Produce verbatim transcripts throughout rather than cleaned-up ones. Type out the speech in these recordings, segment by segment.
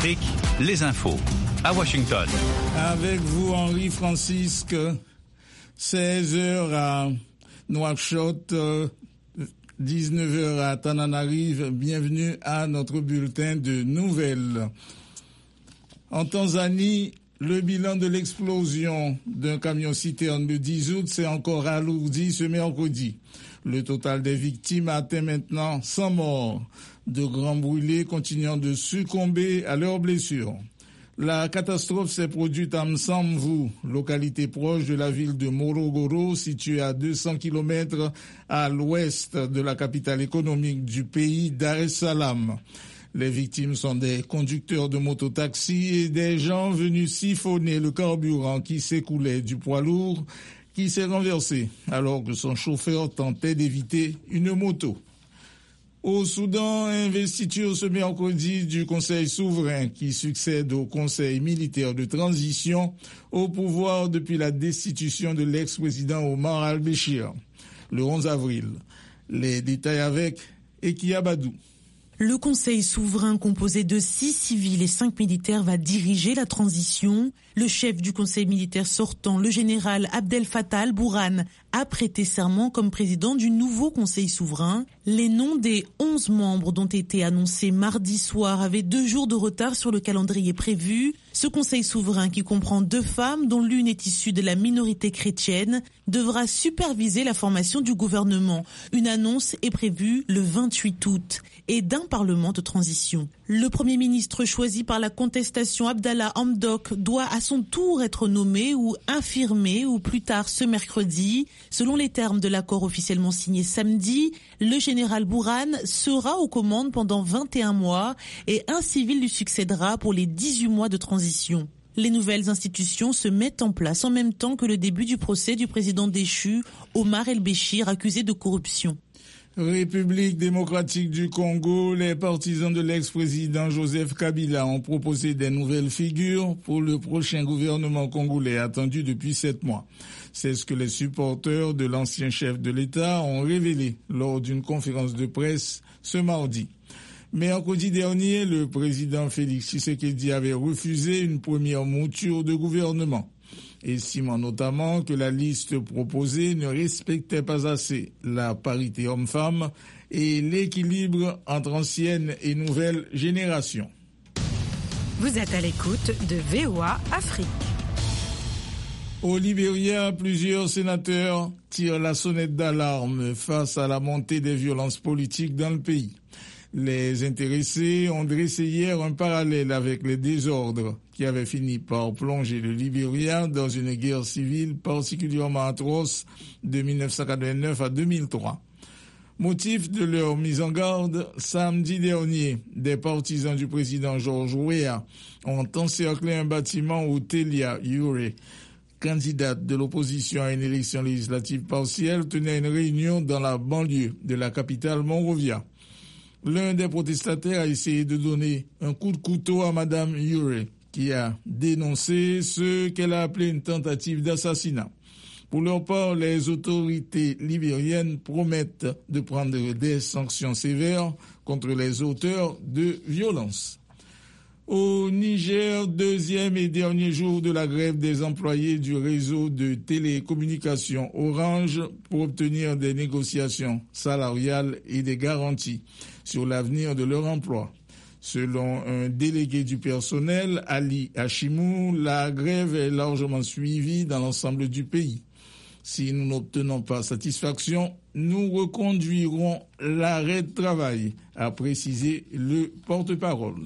Afrique, les infos. À Washington. Avec vous, Henri Francisque, seize heures à Nouakchott, dix-neuf heures à Tananarive. Bienvenue à notre bulletin de nouvelles. En Tanzanie, le bilan de l'explosion d'un camion-citerne le dix août s'est encore alourdi ce mercredi. Le total des victimes atteint maintenant cent morts. De grands brûlés continuant de succomber à leurs blessures. La catastrophe s'est produite à Msamvu, localité proche de la ville de Morogoro, située à deux cents kilomètres à l'ouest de la capitale économique du pays, Dar es Salaam. Les victimes sont des conducteurs de mototaxi et des gens venus siphonner le carburant qui s'écoulait du poids lourd qui s'est renversé alors que son chauffeur tentait d'éviter une moto. Au Soudan, investiture ce mercredi du Conseil souverain qui succède au Conseil militaire de transition au pouvoir depuis la destitution de l'ex-président Omar al-Béchir le onze avril. Les détails avec Eki Abadou. Le Conseil souverain composé de six civils et cinq militaires va diriger la transition. Le chef du Conseil militaire sortant, le général Abdel Fattah al-Burhan, a prêté serment comme président du nouveau Conseil souverain. Les noms des onze membres dont été annoncés mardi soir avaient deux jours de retard sur le calendrier prévu. Ce Conseil souverain, qui comprend deux femmes dont l'une est issue de la minorité chrétienne, devra superviser la formation du gouvernement. Une annonce est prévue le vingt-huit août et d'un parlement de transition. Le Premier ministre choisi par la contestation, Abdallah Hamdok, doit à son tour être nommé ou infirmé ou plus tard ce mercredi. Selon les termes de l'accord officiellement signé samedi, le général Burhan sera aux commandes pendant vingt et un mois et un civil lui succédera pour les dix-huit mois de transition. Les nouvelles institutions se mettent en place en même temps que le début du procès du président déchu, Omar el-Béchir, accusé de corruption. République démocratique du Congo, les partisans de l'ex-président Joseph Kabila ont proposé des nouvelles figures pour le prochain gouvernement congolais attendu depuis sept mois. C'est ce que les supporters de l'ancien chef de l'État ont révélé lors d'une conférence de presse ce mardi. Mercredi dernier, le président Félix Tshisekedi avait refusé une première mouture de gouvernement, estimant notamment que la liste proposée ne respectait pas assez la parité homme-femme et l'équilibre entre ancienne et nouvelle génération. Vous êtes à l'écoute de V O A Afrique. Au Libéria, plusieurs sénateurs tirent la sonnette d'alarme face à la montée des violences politiques dans le pays. Les intéressés ont dressé hier un parallèle avec les désordres qui avaient fini par plonger le Libéria dans une guerre civile particulièrement atroce de mille neuf cent quatre-vingt-neuf à deux mille trois. Motif de leur mise en garde, samedi dernier, des partisans du président George Weah ont encerclé un bâtiment où Telia Yure, candidate de l'opposition à une élection législative partielle, tenait une réunion dans la banlieue de la capitale Monrovia. L'un des protestataires a essayé de donner un coup de couteau à Madame Yure, qui a dénoncé ce qu'elle a appelé une tentative d'assassinat. Pour leur part, les autorités libériennes promettent de prendre des sanctions sévères contre les auteurs de violences. Au Niger, deuxième et dernier jour de la grève des employés du réseau de télécommunications Orange pour obtenir des négociations salariales et des garanties sur l'avenir de leur emploi. Selon un délégué du personnel, Ali Hachimou, la grève est largement suivie dans l'ensemble du pays. Si nous n'obtenons pas satisfaction, nous reconduirons l'arrêt de travail, a précisé le porte-parole.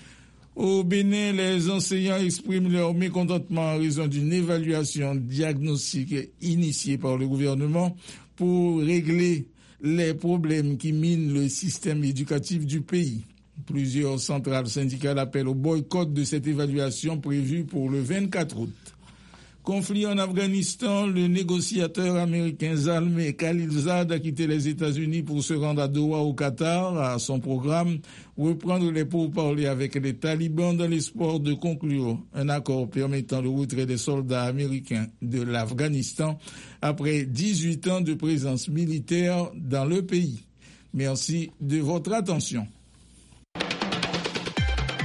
Au Bénin, les enseignants expriment leur mécontentement en raison d'une évaluation diagnostique initiée par le gouvernement pour régler les problèmes qui minent le système éducatif du pays. Plusieurs centrales syndicales appellent au boycott de cette évaluation prévue pour le vingt-quatre août. Conflit en Afghanistan, le négociateur américain Zalmay Khalilzad a quitté les États-Unis pour se rendre à Doha au Qatar, à son programme reprendre les pourparlers avec les talibans dans l'espoir de conclure un accord permettant le retrait des soldats américains de l'Afghanistan après dix-huit ans de présence militaire dans le pays. Merci de votre attention.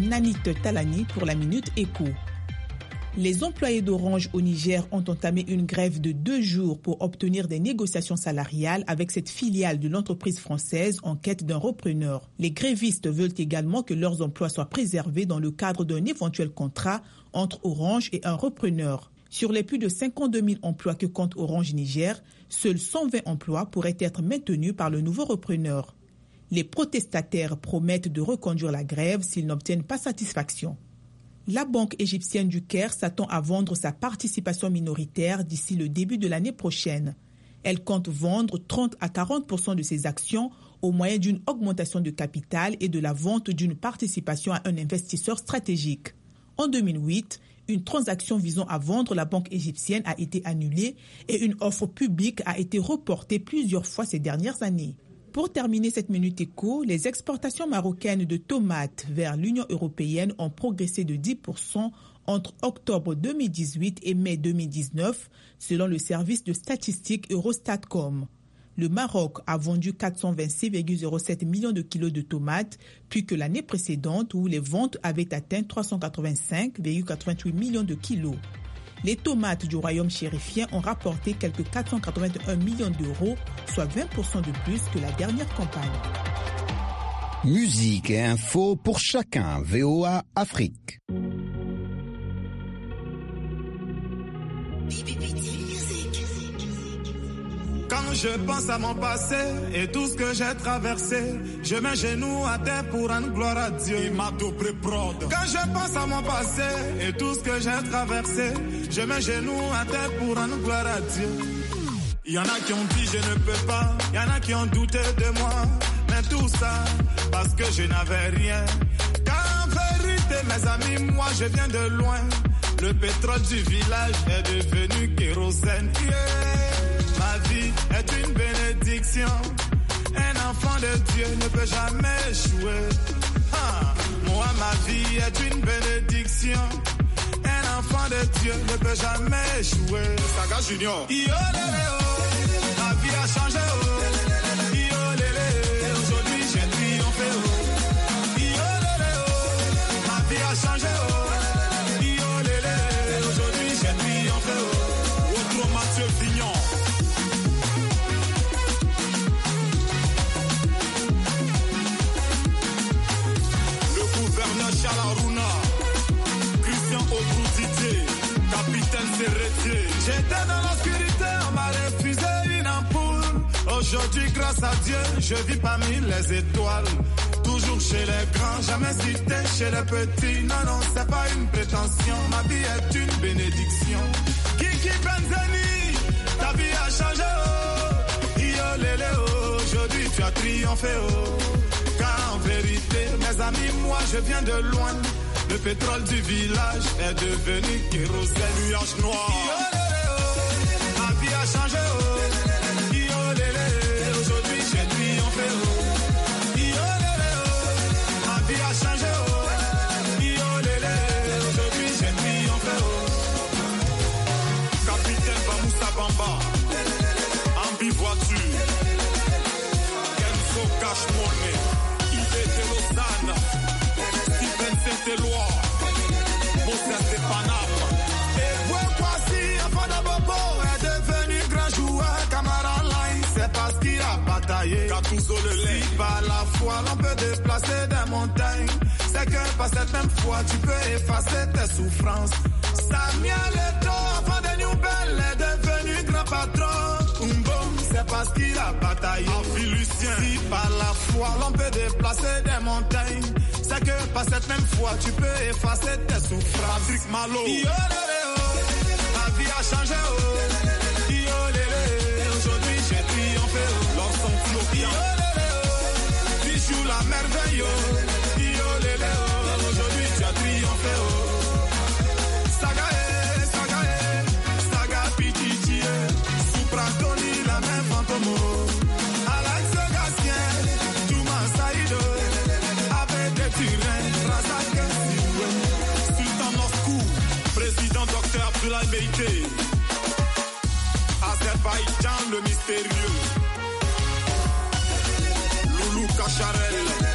Nanit Talani pour la Minute Éco. Les employés d'Orange au Niger ont entamé une grève de deux jours pour obtenir des négociations salariales avec cette filiale de l'entreprise française en quête d'un repreneur. Les grévistes veulent également que leurs emplois soient préservés dans le cadre d'un éventuel contrat entre Orange et un repreneur. Sur les plus de cinquante-deux mille emplois que compte Orange Niger, seuls cent vingt emplois pourraient être maintenus par le nouveau repreneur. Les protestataires promettent de reconduire la grève s'ils n'obtiennent pas satisfaction. La banque égyptienne du Caire s'attend à vendre sa participation minoritaire d'ici le début de l'année prochaine. Elle compte vendre trente à quarante pour cent de ses actions au moyen d'une augmentation de capital et de la vente d'une participation à un investisseur stratégique. En deux mille huit, une transaction visant à vendre la banque égyptienne a été annulée et une offre publique a été reportée plusieurs fois ces dernières années. Pour terminer cette Minute Éco, les exportations marocaines de tomates vers l'Union européenne ont progressé de dix pour cent entre octobre deux mille dix-huit et mai deux mille dix-neuf, selon le service de statistique Eurostatcom. Le Maroc a vendu quatre cent vingt-six virgule zéro sept millions de kilos de tomates, plus que l'année précédente où les ventes avaient atteint trois cent quatre-vingt-cinq virgule quatre-vingt-huit millions de kilos. Les tomates du royaume chérifien ont rapporté quelques quatre cent quatre-vingt-un millions d'euros, soit vingt pour cent de plus que la dernière campagne. Musique et info pour chacun. V O A Afrique. Quand je pense à mon passé et tout ce que j'ai traversé, je mets genoux à terre pour rendre gloire à Dieu. Quand je pense à mon passé et tout ce que j'ai traversé, je mets genoux à terre pour rendre gloire à Dieu. Il y en a qui ont dit je ne peux pas, il y en a qui ont douté de moi, mais tout ça parce que je n'avais rien. Car en vérité mes amis, moi je viens de loin. Le pétrole du village est devenu kérosène. Yeah. Ma vie est une bénédiction. Un enfant de Dieu ne peut jamais échouer. Ah, moi, ma vie est une bénédiction. Un enfant de Dieu ne peut jamais échouer. Saga Junior. Yo, lélé, oh. Ma vie a changé. Oh. Yo, lélé. Aujourd'hui, j'ai triomphé. Oh. Yo, lélé, oh. Ma vie a changé. Oh. Yo, lélé. Aujourd'hui, j'ai triomphé. Oh. Autre Mathieu Vignon. Chalaruna, Christian Obrouzité, capitaine Serretier. J'étais dans l'obscurité, on m'a refusé une ampoule. Aujourd'hui, grâce à Dieu, je vis parmi les étoiles. Toujours chez les grands, jamais cité chez les petits. Non, non, c'est pas une prétention, ma vie est une bénédiction. Kiki Benzeni, ta vie a changé, oh. Yo, lélé, oh. Aujourd'hui, tu as triomphé, oh. Car en vérité, mes amis, moi je viens de loin. Le pétrole du village est devenu kérosène. Nuage noir. Yo, lélé, oh. Ma vie a changé, oh. Yo, lélé, aujourd'hui j'ai triomphé, oh. Yo, lélé, oh. Ma vie a changé, oh. Yo, lélé, aujourd'hui j'ai triomphé, oh. Capitaine Bamoussa Bamba, Ambi voiture, Kenzo Cash Money. Stephen Saint-Éloi, Moses de Paname. Et Bokwasi, enfant de Bobo, est devenu grand joueur. Camara Line, c'est parce qu'il a bataillé. Gattuso le lait. Si par la foi, l'on peut déplacer des montagnes. C'est que par cette même foi, tu peux effacer tes souffrances. Samuel Eto'o, enfant de New Bell, est devenu grand patron. Umboum, c'est parce qu'il a bataillé. Lucien. Si par la foi, l'on peut déplacer des montagnes. C'est que par cette même foi, tu peux effacer tes souffrances. Patrick Malo. Yo, lélé, oh. Ma vie a changé, oh. Yo, lélé, aujourd'hui j'ai triomphé, oh. L'homme sont Yo, lélé, oh. Tu joues la merveille, oh. Yo, lélé, oh. Aujourd'hui tu as triomphé, oh. Sagae, Sagae, Saga Pichichi, Supra Tony, la même fantôme, oh. Alex Gastien, Touma Saïdo, avec des Turin, Razak, Sultan Moscou, président docteur Abdoulaye Beïté, Azerbaïdjan le mystérieux, Loulou Kacharel.